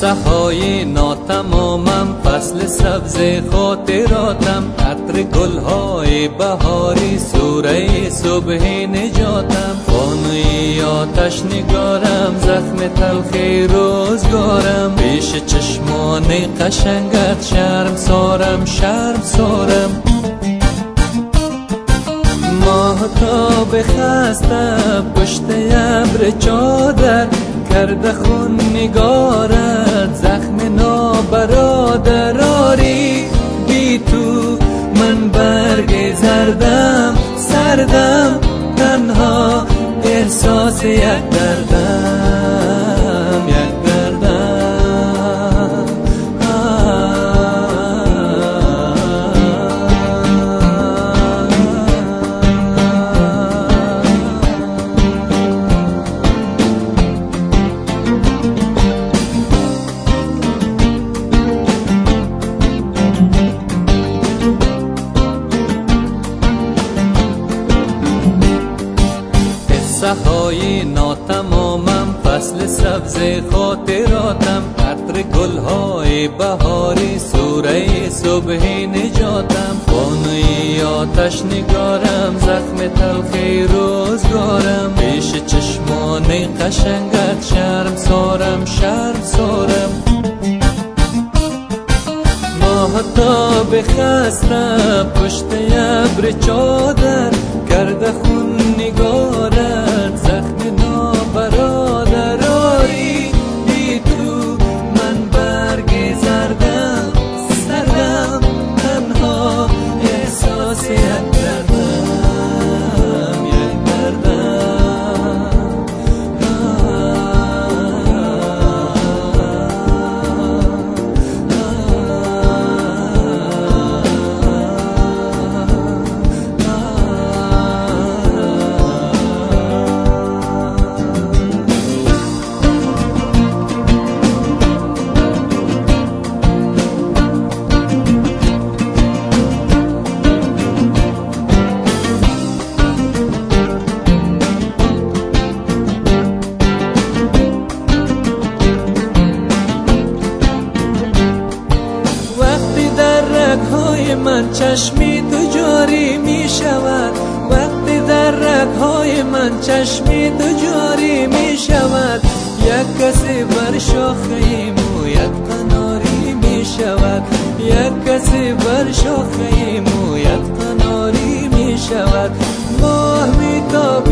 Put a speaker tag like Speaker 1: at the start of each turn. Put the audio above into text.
Speaker 1: قصه های ناتمامم، فصل سبز خاطراتم، عطر گلهای بهاری، سوره صبح نجاتم، خانه آتش نگارم، زخم تلخ روزگارم، پیش چشمان قشنگت شرم سارم، شرم سارم. ماهتاب خسته پشت ابر چادر، کرده خون نگارت زخم نابرادراری. بی تو من برگ زردم، سردم، تنها احساس یک دردم، یک دردم. قصه های ناتمامم، فصل سبز خاطراتم، عطر گلهای بهاری، سوره صبح نجاتم، خانه آتش نگارم، زخم تلخ روزگارم، پیش چشمان قشنگت شرم سارم، شرم سارم. ماهتاب خسته پشت ابر چادر، کرده خون نگارت زخم نابرادراری. بی تو من برگ زردم، سردم، تنها احساس یک دردم، یک دردم. من چشمی تو جاری می شود، وقتی در رگ‌های من چشمی تو جاری می شود، یک کسی بر شاخه مویت قناری می شود، یک کسی بر شاخه مویت قناری می شود. ماه می تابد